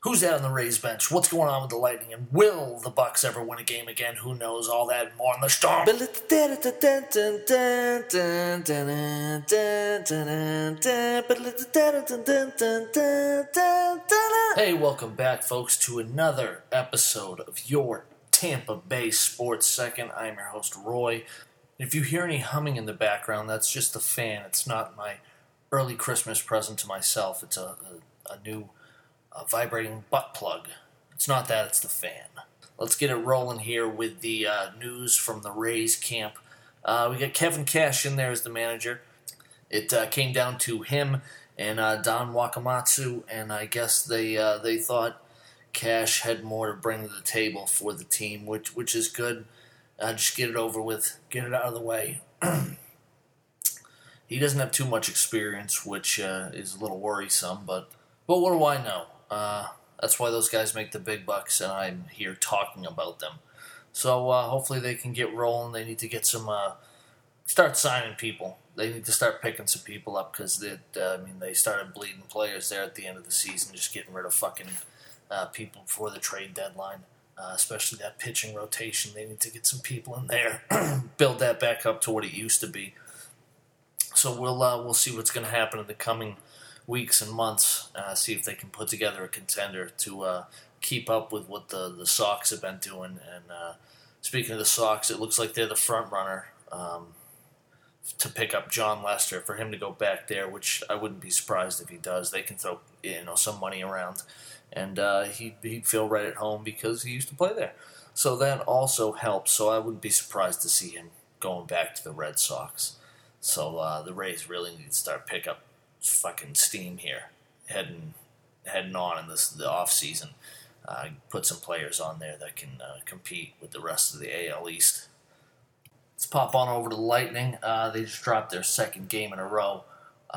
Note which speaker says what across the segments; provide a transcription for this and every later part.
Speaker 1: Who's that on the Rays bench? What's going on with the Lightning? And will the Bucks ever win a game again? Who knows? All that and more on the Storm. Hey, welcome back, folks, to another episode of your Tampa Bay Sports Second. I'm your host, Roy. If you hear any humming in the background, that's just the fan. It's not my early Christmas present to myself. It's a new vibrating butt plug. It's not that, it's the fan. Let's get it rolling here with the news from the Rays camp. We got Kevin Cash in there as the manager. It came down to him and Don Wakamatsu, and I guess they thought Cash had more to bring to the table for the team, which is good. Just get it over with, get it out of the way. He doesn't have too much experience, which is a little worrisome, but what do I know? That's why those guys make the big bucks, and I'm here talking about them. So hopefully they can get rolling. They need to get some, start signing people. They need to start picking some people up because they started bleeding players there at the end of the season, just getting rid of fucking people before the trade deadline, especially that pitching rotation. They need to get some people in there, build that back up to what it used to be. So we'll see what's going to happen in the coming weeks and months, see if they can put together a contender to keep up with what the Sox have been doing. And speaking of the Sox, it looks like they're the front runner to pick up John Lester, for him to go back there, which I wouldn't be surprised if he does. They can throw some money around, and he'd feel right at home because he used to play there. So that also helps. So I wouldn't be surprised to see him going back to the Red Sox. So the Rays really need to start pick up fucking steam here, heading on in the off season. Put some players on there that can compete with the rest of the AL East. Let's pop on over to the Lightning. They just dropped their second game in a row,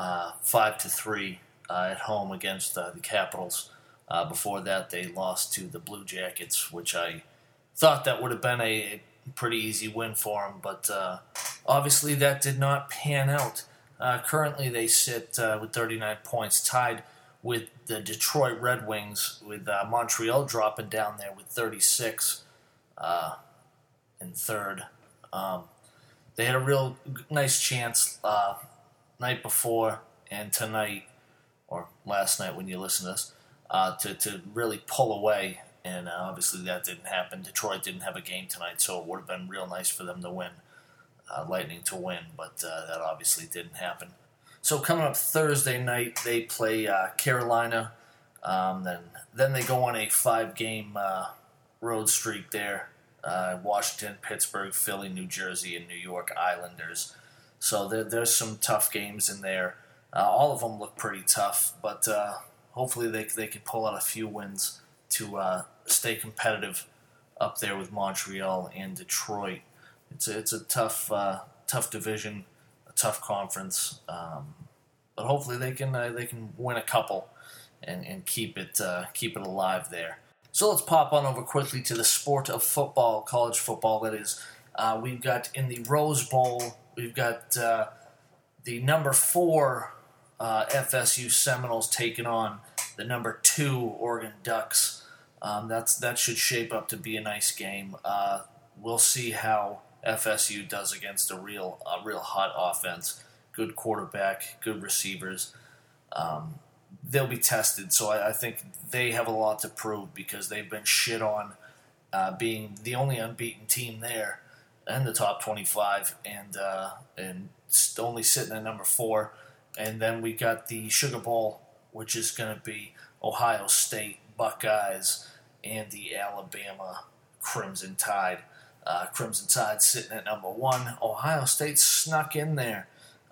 Speaker 1: 5-3 at home against the Capitals. Before that, they lost to the Blue Jackets, which I thought that would have been a pretty easy win for them, but obviously that did not pan out. Currently, they sit with 39 points, tied with the Detroit Red Wings, with Montreal dropping down there with 36 in third. They had a real nice chance night before and tonight, or last night when you listen to this, to really pull away, and obviously that didn't happen. Detroit didn't have a game tonight, so it would have been real nice for them to win. Lightning to win, but that obviously didn't happen. So coming up Thursday night, they play Carolina. Then they go on a 5-game road streak there. Washington, Pittsburgh, Philly, New Jersey, and New York Islanders. So there's some tough games in there. All of them look pretty tough, but hopefully they can pull out a few wins to stay competitive up there with Montreal and Detroit. It's a tough division, a tough conference, but hopefully they can win a couple and keep it alive there. So let's pop on over quickly to the sport of football, college football. That is, we've got in the Rose Bowl, we've got the number 4 FSU Seminoles taking on the number 2 Oregon Ducks. That should shape up to be a nice game. We'll see how FSU does against a real hot offense, good quarterback, good receivers. They'll be tested, so I think they have a lot to prove because they've been shit on being the only unbeaten team there in the top 25 and only sitting at number 4. And then we got the Sugar Bowl, which is going to be Ohio State Buckeyes and the Alabama Crimson Tide. Crimson Tide sitting at number 1. Ohio State snuck in there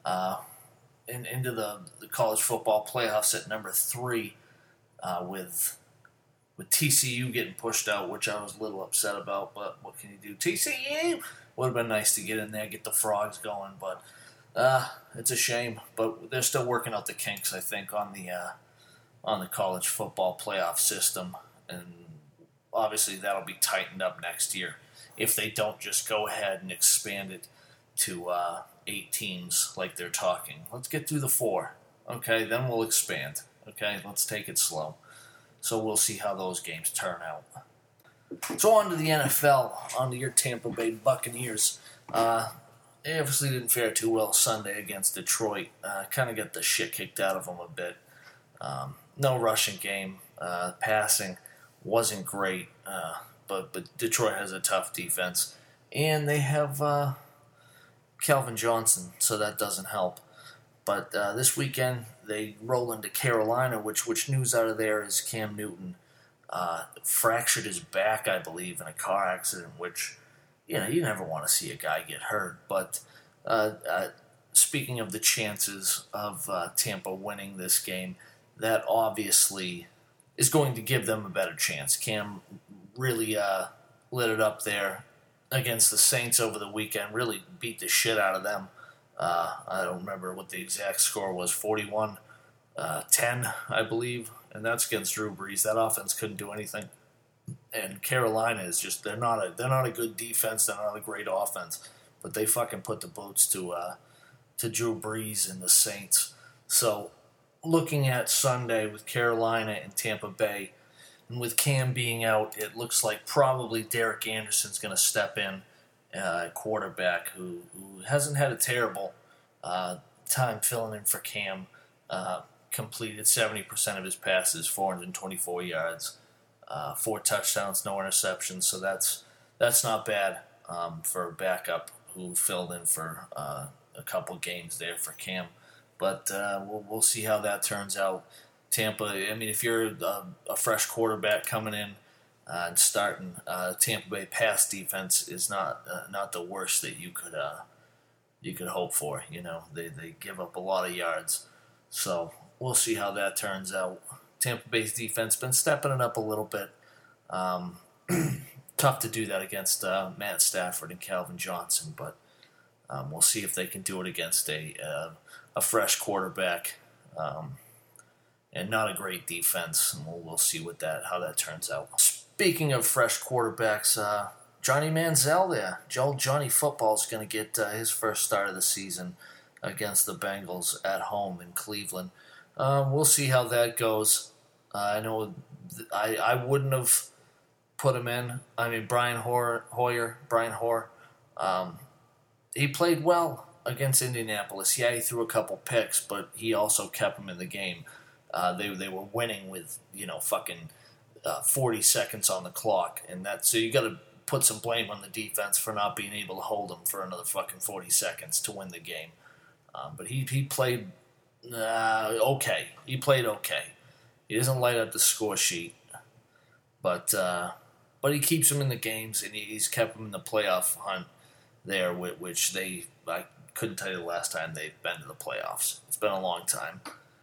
Speaker 1: into the college football playoffs at number 3 with TCU getting pushed out, which I was a little upset about, but what can you do? TCU would have been nice to get in there, get the frogs going, but it's a shame. But they're still working out the kinks, I think, on the college football playoff system, and obviously that'll be tightened up next year if they don't just go ahead and expand it to 8 teams like they're talking. Let's get through the 4. Okay, then we'll expand. Okay, let's take it slow. So we'll see how those games turn out. So on to the NFL, on to your Tampa Bay Buccaneers. They obviously didn't fare too well Sunday against Detroit. Kind of got the shit kicked out of them a bit. No rushing game. Passing wasn't great, but Detroit has a tough defense. And they have Calvin Johnson, so that doesn't help. But this weekend, they roll into Carolina, which news out of there is Cam Newton fractured his back, I believe, in a car accident, which, you never want to see a guy get hurt. But speaking of the chances of Tampa winning this game, that obviously is going to give them a better chance. Cam really lit it up there against the Saints over the weekend, really beat the shit out of them. I don't remember what the exact score was, 41-10, I believe, and that's against Drew Brees. That offense couldn't do anything. And Carolina is just, they're not a good defense, they're not a great offense, but they fucking put the boots to Drew Brees and the Saints. So looking at Sunday with Carolina and Tampa Bay, and with Cam being out, it looks like probably Derek Anderson's going to step in, quarterback who hasn't had a terrible time filling in for Cam. Completed 70% of his passes, 424 yards, 4 touchdowns, no interceptions. So that's not bad for a backup who filled in for a couple games there for Cam. But we'll see how that turns out. Tampa, I mean, if you're a fresh quarterback coming in and starting, Tampa Bay pass defense is not the worst that you could hope for. They give up a lot of yards, so we'll see how that turns out. Tampa Bay's defense been stepping it up a little bit. Tough to do that against Matt Stafford and Calvin Johnson, but we'll see if they can do it against a fresh quarterback. And not a great defense, and we'll see how that turns out. Speaking of fresh quarterbacks, Johnny Manziel there, Johnny Football is going to get his first start of the season against the Bengals at home in Cleveland. We'll see how that goes. I know I wouldn't have put him in. I mean, Brian Hoyer, he played well against Indianapolis. Yeah, he threw a couple picks, but he also kept him in the game. They were winning with 40 seconds on the clock, and so you got to put some blame on the defense for not being able to hold him for another fucking 40 seconds to win the game. But he played okay. He played okay. He doesn't light up the score sheet, but he keeps him in the games, and he's kept him in the playoff hunt there, which I couldn't tell you the last time they've been to the playoffs. It's been a long time.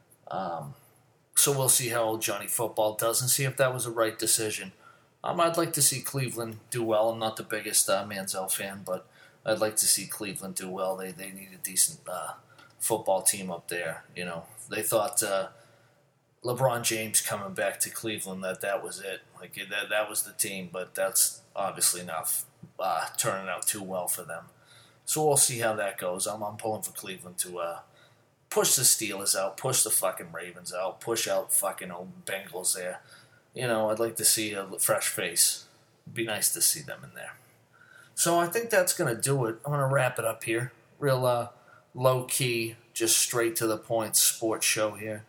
Speaker 1: So we'll see how Johnny Football does and see if that was a right decision. I'd like to see Cleveland do well. I'm not the biggest Manziel fan, but I'd like to see Cleveland do well. They need a decent football team up there. They thought LeBron James coming back to Cleveland, that was it. Like that was the team, but that's obviously not turning out too well for them. So we'll see how that goes. I'm pulling for Cleveland to push the Steelers out, push the fucking Ravens out, push out fucking old Bengals there. I'd like to see a fresh face. It'd be nice to see them in there. So I think that's going to do it. I'm going to wrap it up here. Real low-key, just straight to the point sports show here.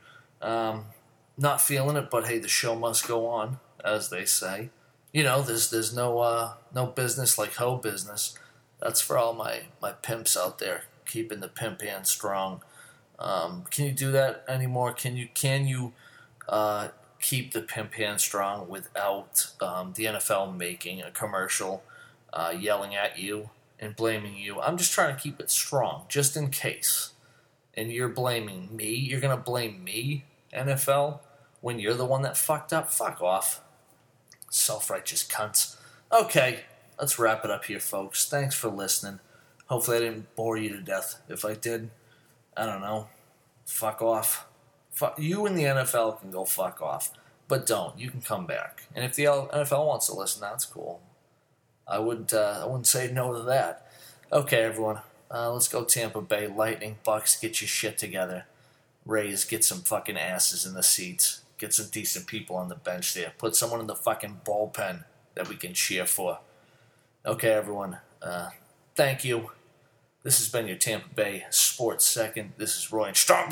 Speaker 1: Not feeling it, but hey, the show must go on, as they say. There's no business like hoe business. That's for all my pimps out there, keeping the pimp hand strong. Can you do that anymore? Can you keep the pimp hand strong without the NFL making a commercial, yelling at you and blaming you? I'm just trying to keep it strong, just in case. And you're blaming me? You're going to blame me, NFL, when you're the one that fucked up? Fuck off. Self-righteous cunts. Okay, let's wrap it up here, folks. Thanks for listening. Hopefully I didn't bore you to death. If I did, I don't know. Fuck off. You and the NFL can go fuck off. But don't. You can come back. And if the NFL wants to listen, that's cool. I wouldn't say no to that. Okay, everyone. Let's go Tampa Bay. Lightning, Bucks, get your shit together. Rays, get some fucking asses in the seats. Get some decent people on the bench there. Put someone in the fucking bullpen that we can cheer for. Okay, everyone. Thank you. This has been your Tampa Bay Sports Second. This is Roy and Strong.